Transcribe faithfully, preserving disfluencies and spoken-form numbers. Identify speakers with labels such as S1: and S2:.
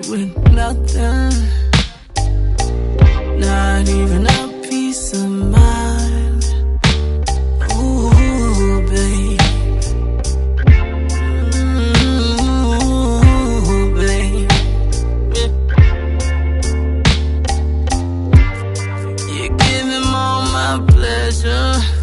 S1: with nothing, not even a peace of mind. Ooh, babe. Ooh, babe. You're giving all my pleasure.